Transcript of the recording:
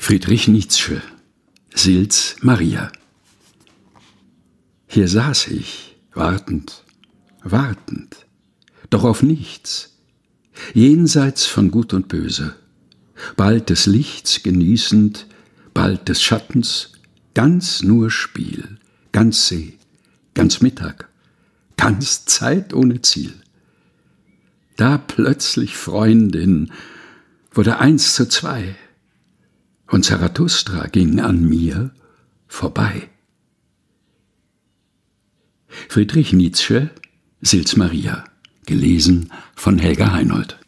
Friedrich Nietzsche, Sils Maria. Hier saß ich, wartend, wartend, doch auf nichts, jenseits von Gut und Böse, bald des Lichts genießend, bald des Schattens, ganz nur Spiel, ganz See, ganz Mittag, ganz Zeit ohne Ziel. Da plötzlich, Freundin, wurde 1:2, und Zarathustra ging an mir vorbei. Friedrich Nietzsche, Sils Maria, gelesen von Helga Heinold.